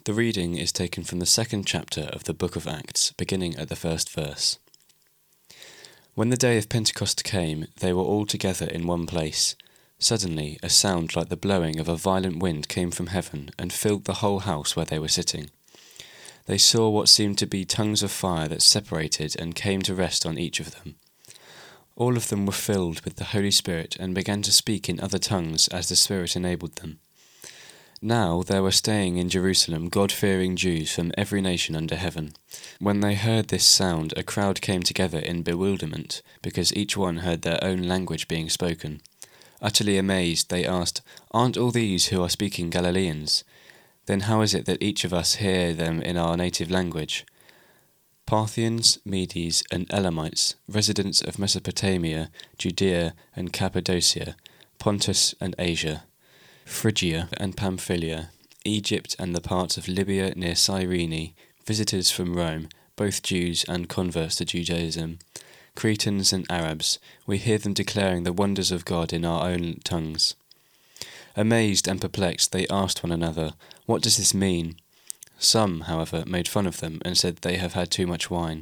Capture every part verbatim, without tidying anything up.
The reading is taken from the second chapter of the book of Acts, beginning at the first verse. When the day of Pentecost came, they were all together in one place. Suddenly, a sound like the blowing of a violent wind came from heaven and filled the whole house where they were sitting. They saw what seemed to be tongues of fire that separated and came to rest on each of them. All of them were filled with the Holy Spirit and began to speak in other tongues as the Spirit enabled them. Now there were staying in Jerusalem God-fearing Jews from every nation under heaven. When they heard this sound, a crowd came together in bewilderment, because each one heard their own language being spoken. Utterly amazed, they asked, "Aren't all these who are speaking Galileans? Then how is it that each of us hear them in our native language?" Parthians, Medes, and Elamites, residents of Mesopotamia, Judea and Cappadocia, Pontus and Asia, Phrygia and Pamphylia, Egypt and the parts of Libya near Cyrene, visitors from Rome, both Jews and converts to Judaism, Cretans and Arabs, we hear them declaring the wonders of God in our own tongues. Amazed and perplexed, they asked one another, "What does this mean?" Some, however, made fun of them and said they have had too much wine.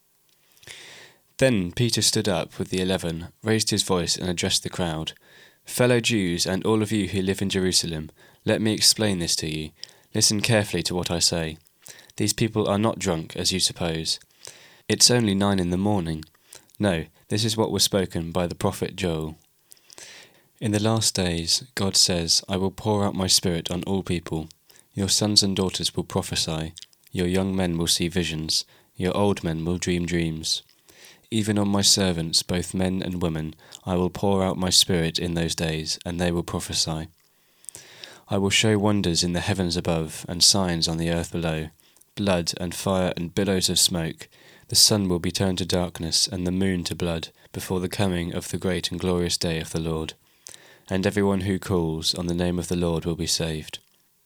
Then Peter stood up with the eleven, raised his voice and addressed the crowd. "Fellow Jews and all of you who live in Jerusalem, let me explain this to you. Listen carefully to what I say. These people are not drunk, as you suppose. It's only nine in the morning. No, this is what was spoken by the prophet Joel. In the last days, God says, I will pour out my Spirit on all people. Your sons and daughters will prophesy. Your young men will see visions. Your old men will dream dreams. Even on my servants, both men and women, I will pour out my Spirit in those days, and they will prophesy. I will show wonders in the heavens above, and signs on the earth below, blood and fire and billows of smoke. The sun will be turned to darkness, and the moon to blood, before the coming of the great and glorious day of the Lord. And everyone who calls on the name of the Lord will be saved."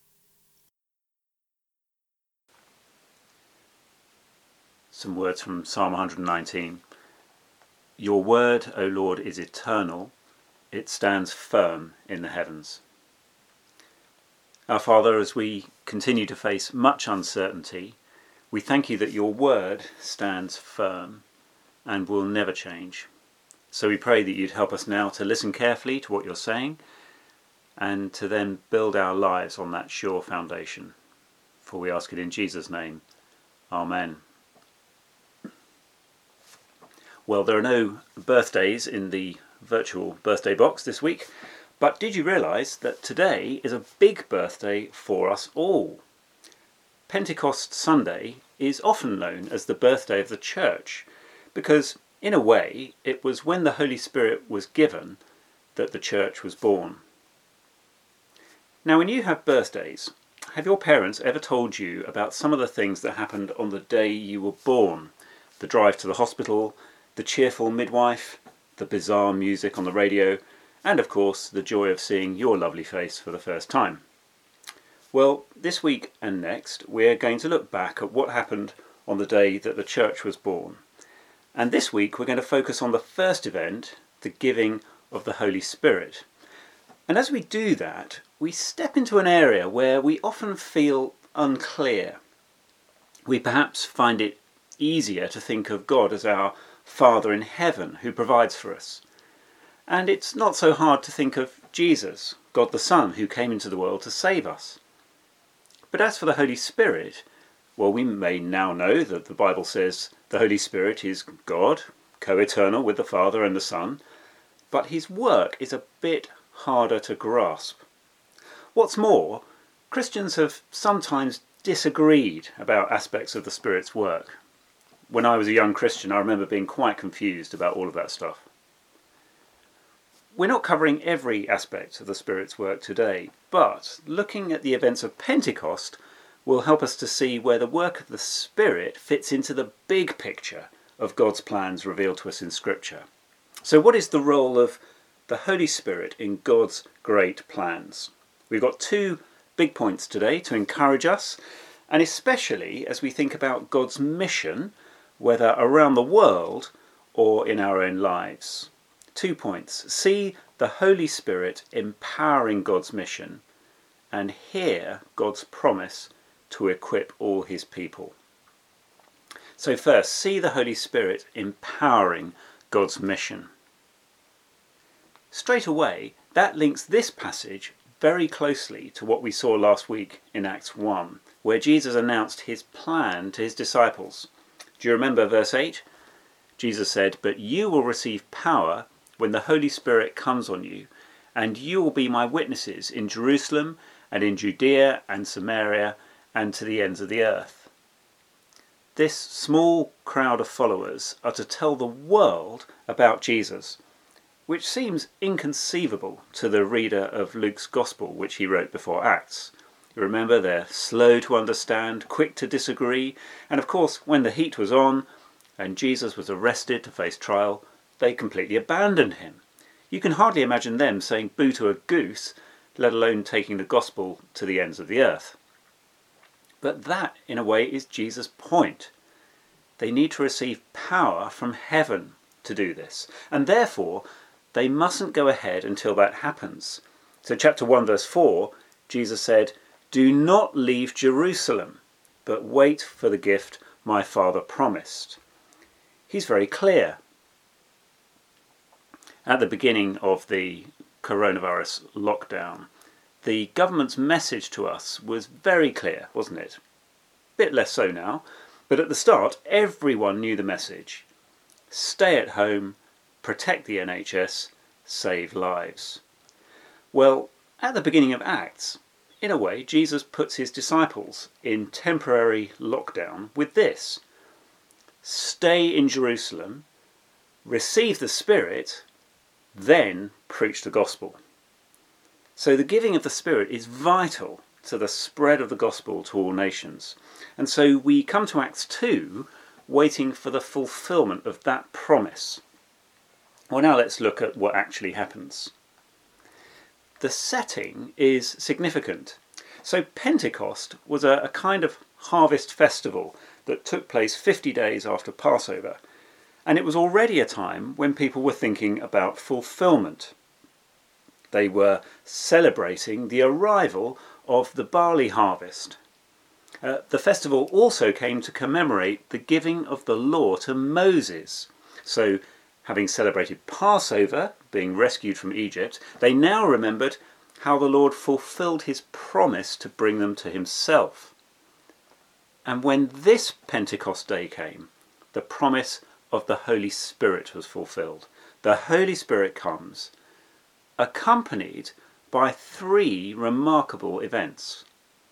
Some words from Psalm one nineteen. Your word, O Lord, is eternal. It stands firm in the heavens. Our Father, as we continue to face much uncertainty, we thank you that your word stands firm and will never change. So we pray that you'd help us now to listen carefully to what you're saying and to then build our lives on that sure foundation. For we ask it in Jesus' name. Amen. Well, there are no birthdays in the virtual birthday box this week, but did you realise that today is a big birthday for us all? Pentecost Sunday is often known as the birthday of the Church because, in a way, it was when the Holy Spirit was given that the Church was born. Now, when you have birthdays, have your parents ever told you about some of the things that happened on the day you were born? The drive to the hospital, the cheerful midwife, the bizarre music on the radio, and of course the joy of seeing your lovely face for the first time. Well, this week and next we're going to look back at what happened on the day that the Church was born. And this week we're going to focus on the first event, the giving of the Holy Spirit. And as we do that, we step into an area where we often feel unclear. We perhaps find it easier to think of God as our Father in heaven who provides for us. And it's not so hard to think of Jesus, God the Son, who came into the world to save us. But as for the Holy Spirit, well, we may now know that the Bible says the Holy Spirit is God, co-eternal with the Father and the Son, but his work is a bit harder to grasp. What's more, Christians have sometimes disagreed about aspects of the Spirit's work. When I was a young Christian, I remember being quite confused about all of that stuff. We're not covering every aspect of the Spirit's work today, but looking at the events of Pentecost will help us to see where the work of the Spirit fits into the big picture of God's plans revealed to us in Scripture. So what is the role of the Holy Spirit in God's great plans? We've got two big points today to encourage us, and especially as we think about God's mission, whether around the world or in our own lives. Two points. See the Holy Spirit empowering God's mission, and hear God's promise to equip all his people. So first, see the Holy Spirit empowering God's mission. Straight away, that links this passage very closely to what we saw last week in Acts one, where Jesus announced his plan to his disciples. Do you remember verse eight? Jesus said, "But you will receive power when the Holy Spirit comes on you, and you will be my witnesses in Jerusalem and in Judea and Samaria and to the ends of the earth." This small crowd of followers are to tell the world about Jesus, which seems inconceivable to the reader of Luke's Gospel, which he wrote before Acts. You remember, they're slow to understand, quick to disagree, and of course, when the heat was on and Jesus was arrested to face trial, they completely abandoned him. You can hardly imagine them saying boo to a goose, let alone taking the gospel to the ends of the earth. But that, in a way, is Jesus' point. They need to receive power from heaven to do this, and therefore they mustn't go ahead until that happens. So chapter one verse four, Jesus said, "Do not leave Jerusalem, but wait for the gift my Father promised." He's very clear. At the beginning of the coronavirus lockdown, the government's message to us was very clear, wasn't it? A bit less so now, but at the start everyone knew the message. Stay at home, protect the N H S, save lives. Well, at the beginning of Acts, in a way, Jesus puts his disciples in temporary lockdown with this: stay in Jerusalem, receive the Spirit, then preach the gospel. So the giving of the Spirit is vital to the spread of the gospel to all nations. And so we come to Acts two, waiting for the fulfillment of that promise. Well, now let's look at what actually happens. The setting is significant. So Pentecost was a, a kind of harvest festival that took place fifty days after Passover. And it was already a time when people were thinking about fulfillment. They were celebrating the arrival of the barley harvest. Uh, the festival also came to commemorate the giving of the law to Moses. So, having celebrated Passover, being rescued from Egypt, they now remembered how the Lord fulfilled his promise to bring them to himself. And when this Pentecost day came, the promise of the Holy Spirit was fulfilled. The Holy Spirit comes, accompanied by three remarkable events.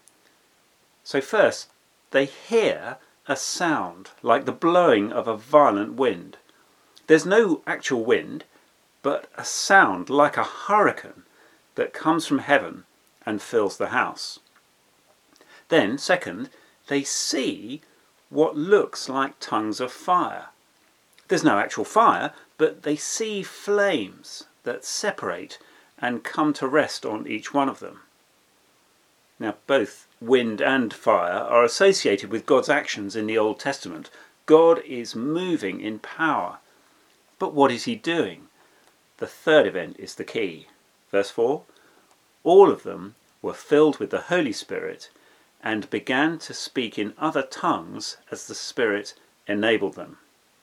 So first, they hear a sound like the blowing of a violent wind. There's no actual wind, but a sound like a hurricane that comes from heaven and fills the house. Then, second, they see what looks like tongues of fire. There's no actual fire, but they see flames that separate and come to rest on each one of them. Now, both wind and fire are associated with God's actions in the Old Testament. God is moving in power. But what is he doing? The third event is the key. Verse four, all of them were filled with the Holy Spirit and began to speak in other tongues as the Spirit enabled them.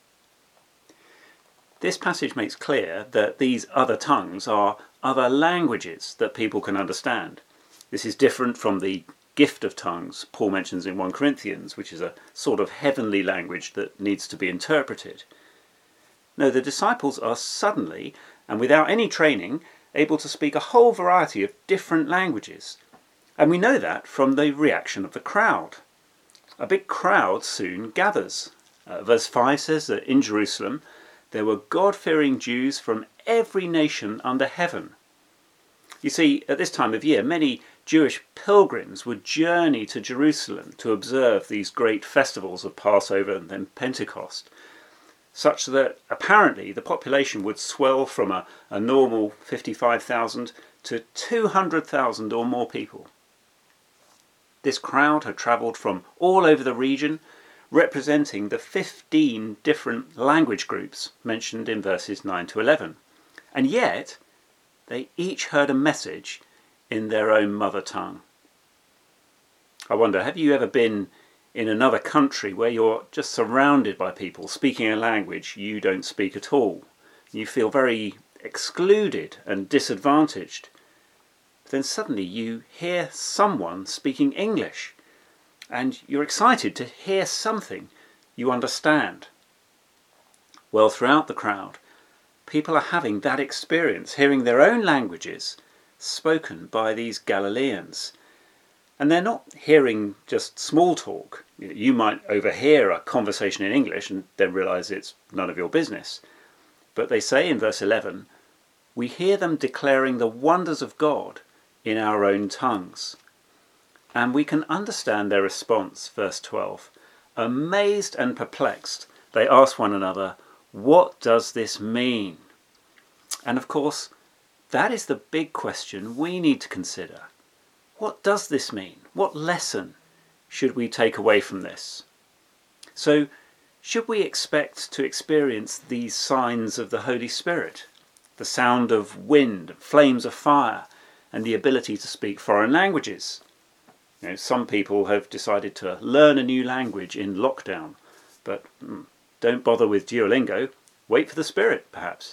This passage makes clear that these other tongues are other languages that people can understand. This is different from the gift of tongues Paul mentions in First Corinthians, which is a sort of heavenly language that needs to be interpreted. No, the disciples are suddenly, and without any training, able to speak a whole variety of different languages. And we know that from the reaction of the crowd. A big crowd soon gathers. Uh, verse five says that in Jerusalem there were God-fearing Jews from every nation under heaven. You see, at this time of year, many Jewish pilgrims would journey to Jerusalem to observe these great festivals of Passover and then Pentecost, such that apparently the population would swell from a, a normal fifty-five thousand to two hundred thousand or more people. This crowd had travelled from all over the region, representing the fifteen different language groups mentioned in verses nine to eleven. And yet, they each heard a message in their own mother tongue. I wonder, have you ever been in another country where you're just surrounded by people speaking a language you don't speak at all? You feel very excluded and disadvantaged. Then suddenly you hear someone speaking English, and you're excited to hear something you understand. Well, throughout the crowd, people are having that experience, hearing their own languages spoken by these Galileans. And they're not hearing just small talk. You might overhear a conversation in English and then realise it's none of your business. But they say in verse eleven, we hear them declaring the wonders of God in our own tongues. And we can understand their response, verse twelve. Amazed and perplexed, they ask one another, what does this mean? And of course, that is the big question we need to consider. What does this mean? What lesson should we take away from this? So, should we expect to experience these signs of the Holy Spirit? The sound of wind, flames of fire, and the ability to speak foreign languages? You know, some people have decided to learn a new language in lockdown, but mm, don't bother with Duolingo. Wait for the Spirit, perhaps.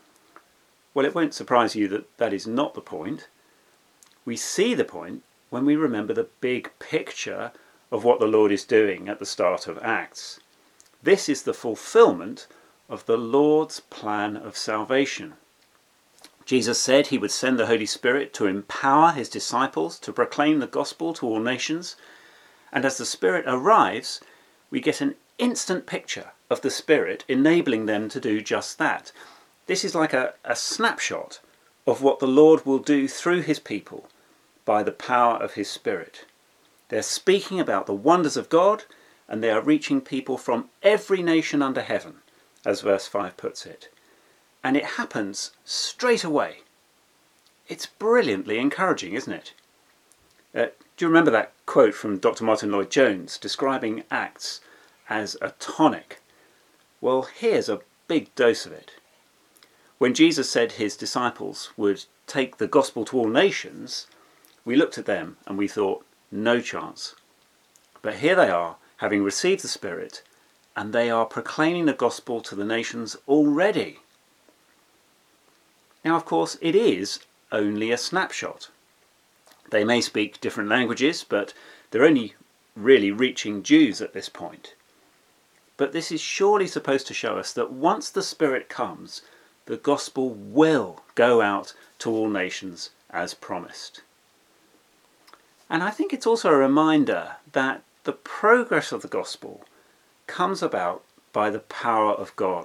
Well, it won't surprise you that that is not the point. We see the point when we remember the big picture of what the Lord is doing at the start of Acts. This is the fulfillment of the Lord's plan of salvation. Jesus said he would send the Holy Spirit to empower his disciples to proclaim the gospel to all nations. And as the Spirit arrives, we get an instant picture of the Spirit enabling them to do just that. This is like a, a snapshot of what the Lord will do through his people by the power of his Spirit. They're speaking about the wonders of God, and they are reaching people from every nation under heaven, as verse five puts it. And it happens straight away. It's brilliantly encouraging, isn't it? Uh, do you remember that quote from Doctor Martin Lloyd-Jones describing Acts as a tonic? Well, here's a big dose of it. When Jesus said his disciples would take the gospel to all nations, we looked at them and we thought, no chance. But here they are, having received the Spirit, and they are proclaiming the gospel to the nations already. Now, of course, it is only a snapshot. They may speak different languages, but they're only really reaching Jews at this point. But this is surely supposed to show us that once the Spirit comes, the gospel will go out to all nations as promised. And I think it's also a reminder that the progress of the gospel comes about by the power of God.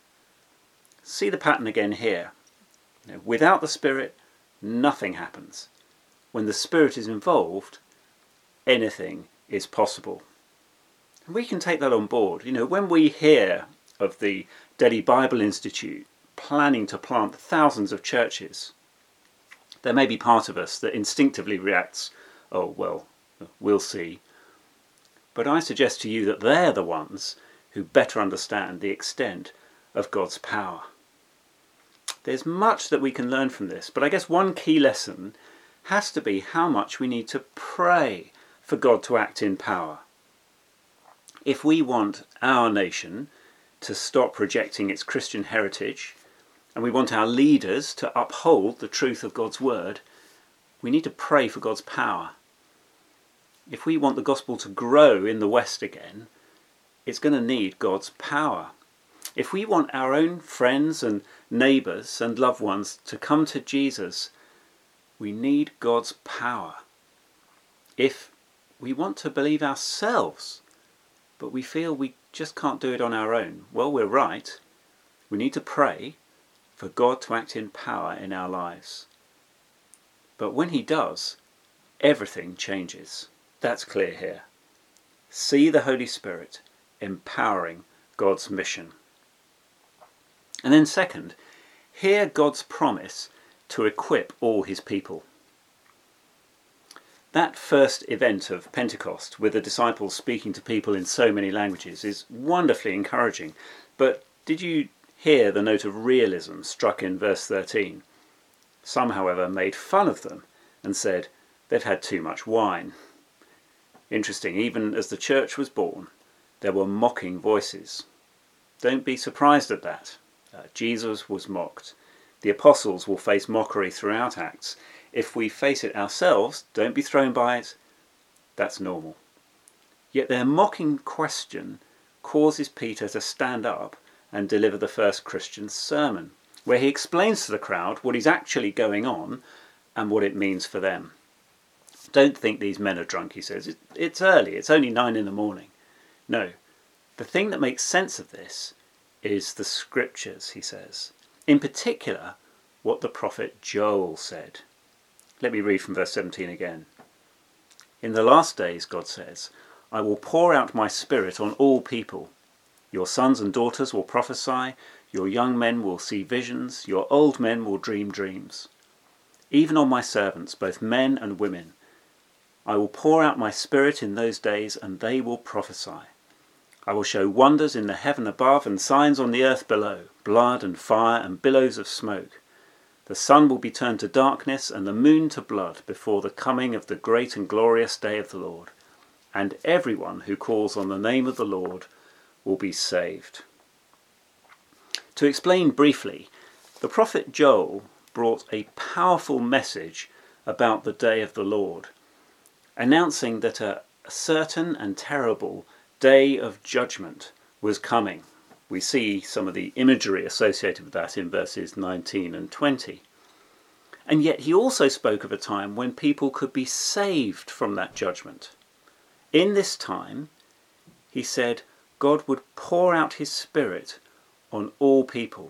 See the pattern again here. You know, without the Spirit, nothing happens. When the Spirit is involved, anything is possible. And we can take that on board. You know, when we hear of the Delhi Bible Institute planning to plant thousands of churches, there may be part of us that instinctively reacts, oh, well, we'll see. But I suggest to you that they're the ones who better understand the extent of God's power. There's much that we can learn from this, but I guess one key lesson has to be how much we need to pray for God to act in power. If we want our nation to stop projecting its Christian heritage, and we want our leaders to uphold the truth of God's word, we need to pray for God's power. If we want the gospel to grow in the West again, it's going to need God's power. If we want our own friends and neighbours and loved ones to come to Jesus, we need God's power. If we want to believe ourselves, but we feel we just can't do it on our own, well, we're right. We need to pray for God to act in power in our lives. But when he does, everything changes. That's clear here. See the Holy Spirit empowering God's mission. And then second, hear God's promise to equip all his people. That first event of Pentecost, with the disciples speaking to people in so many languages, is wonderfully encouraging. But did you hear the note of realism struck in verse thirteen? Some, however, made fun of them and said they've had too much wine. Interesting, even as the church was born, there were mocking voices. Don't be surprised at that. Uh, Jesus was mocked. The apostles will face mockery throughout Acts. If we face it ourselves, don't be thrown by it. That's normal. Yet their mocking question causes Peter to stand up and deliver the first Christian sermon, where he explains to the crowd what is actually going on and what it means for them. Don't think these men are drunk, he says. It's early, it's only nine in the morning. No, the thing that makes sense of this is the scriptures, he says. In particular, what the prophet Joel said. Let me read from verse seventeen again. In the last days, God says, I will pour out my spirit on all people. Your sons and daughters will prophesy, your young men will see visions, your old men will dream dreams. Even on my servants, both men and women, I will pour out my spirit in those days, and they will prophesy. I will show wonders in the heaven above and signs on the earth below, blood and fire and billows of smoke. The sun will be turned to darkness and the moon to blood before the coming of the great and glorious day of the Lord. And everyone who calls on the name of the Lord will be saved. To explain briefly, the prophet Joel brought a powerful message about the day of the Lord, announcing that a certain and terrible day of judgment was coming. We see some of the imagery associated with that in verses nineteen and twenty. And yet he also spoke of a time when people could be saved from that judgment. In this time, he said, God would pour out his spirit on all people.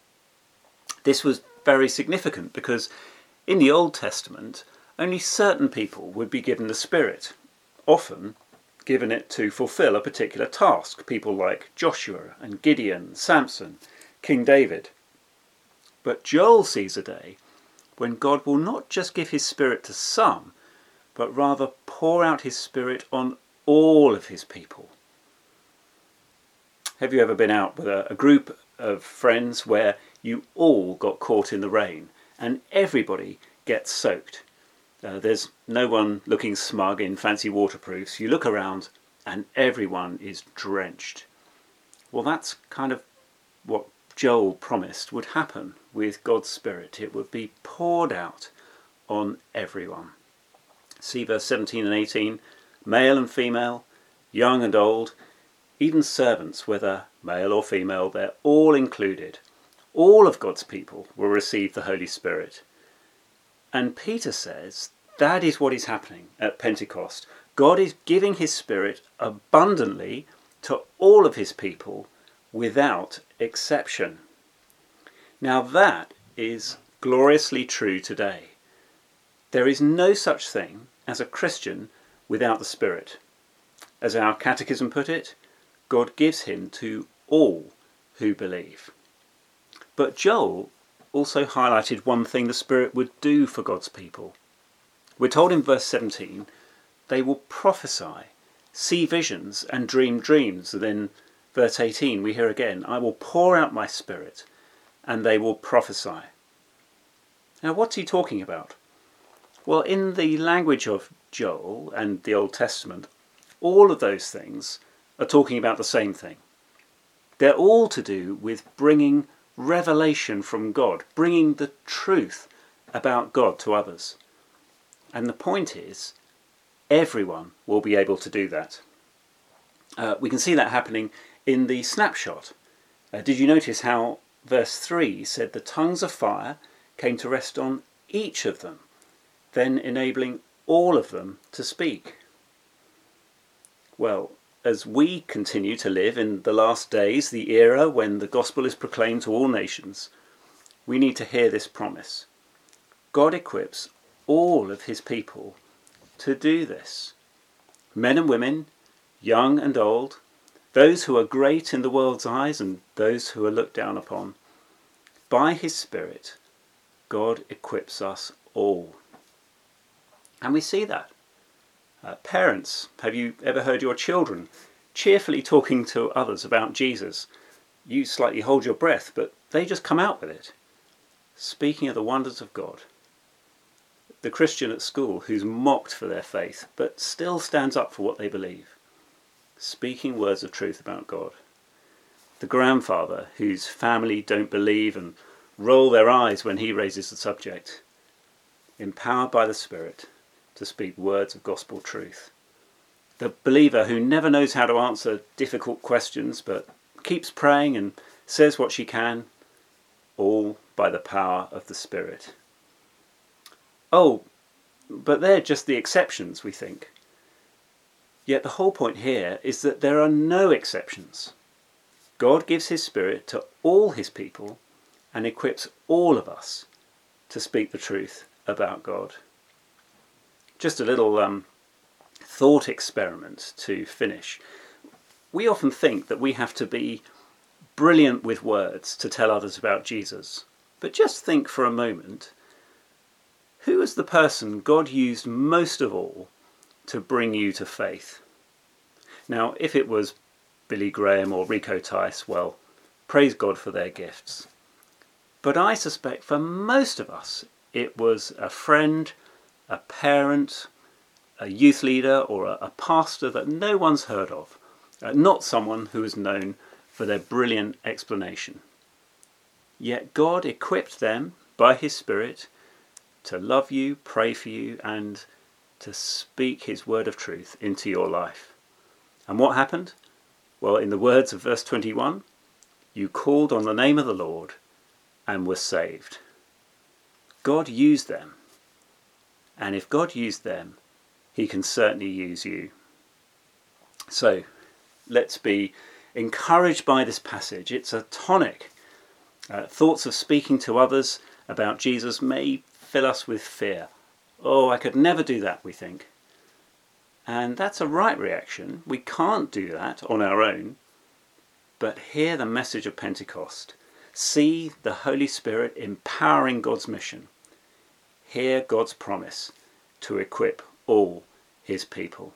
This was very significant because in the Old Testament, only certain people would be given the Spirit, often given it to fulfill a particular task, people like Joshua and Gideon, Samson, King David. But Joel sees a day when God will not just give his Spirit to some, but rather pour out his Spirit on all of his people. Have you ever been out with a, a group of friends where you all got caught in the rain and everybody gets soaked? Uh, there's no one looking smug in fancy waterproofs. You look around and everyone is drenched. Well, that's kind of what Joel promised would happen with God's Spirit. It would be poured out on everyone. See verse seventeen and eighteen. Male and female, young and old, even servants, whether male or female, they're all included. All of God's people will receive the Holy Spirit. And Peter says that is what is happening at Pentecost. God is giving his Spirit abundantly to all of his people without exception. Now that is gloriously true today. There is no such thing as a Christian without the Spirit. As our catechism put it, God gives him to all who believe. But Joel also highlighted one thing the Spirit would do for God's people. We're told in verse seventeen, they will prophesy, see visions and dream dreams. And then verse eighteen, we hear again, I will pour out my Spirit and they will prophesy. Now what's he talking about? Well, in the language of Joel and the Old Testament, all of those things are talking about the same thing. They're all to do with bringing revelation from God, bringing the truth about God to others. And the point is, everyone will be able to do that. Uh, we can see that happening in the snapshot. Uh, did you notice how verse three said the tongues of fire came to rest on each of them, then enabling all of them to speak? Well, as we continue to live in the last days, the era when the gospel is proclaimed to all nations, we need to hear this promise. God equips all of his people to do this. Men and women, young and old, those who are great in the world's eyes and those who are looked down upon. By his Spirit, God equips us all. And we see that. Uh, parents, have you ever heard your children cheerfully talking to others about Jesus? You slightly hold your breath, but they just come out with it, speaking of the wonders of God. the Christian at school who's mocked for their faith, but still stands up for what they believe, speaking words of truth about God. The grandfather whose family don't believe and roll their eyes when he raises the subject, empowered by the Spirit to speak words of gospel truth. The believer who never knows how to answer difficult questions but keeps praying and says what she can, all by the power of the Spirit. Oh, but they're just the exceptions, we think. Yet the whole point here is that there are no exceptions. God gives his Spirit to all his people and equips all of us to speak the truth about God. Just a little um, thought experiment to finish. We often think that we have to be brilliant with words to tell others about Jesus. But just think for a moment, who was the person God used most of all to bring you to faith? Now, if it was Billy Graham or Rico Tice, well, praise God for their gifts. But I suspect for most of us, it was a friend, a parent, a youth leader, or a, a pastor that no one's heard of, uh, not someone who is known for their brilliant explanation. Yet God equipped them by his Spirit to love you, pray for you, and to speak his word of truth into your life. And what happened? Well, in the words of verse twenty-one, you called on the name of the Lord and were saved. God used them. And if God used them, he can certainly use you. So, let's be encouraged by this passage. It's a tonic. Uh, thoughts of speaking to others about Jesus may fill us with fear. Oh, I could never do that, we think. And that's a right reaction. We can't do that on our own. But hear the message of Pentecost. See the Holy Spirit empowering God's mission. Hear God's promise to equip all his people.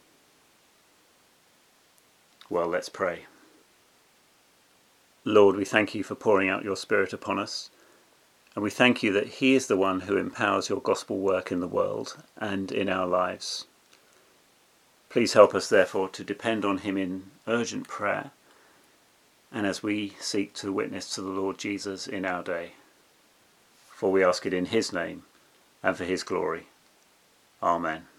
Well, let's pray. Lord, we thank you for pouring out your Spirit upon us. And we thank you that he is the one who empowers your gospel work in the world and in our lives. Please help us, therefore, to depend on him in urgent prayer and as we seek to witness to the Lord Jesus in our day. For we ask it in his name and for his glory. Amen.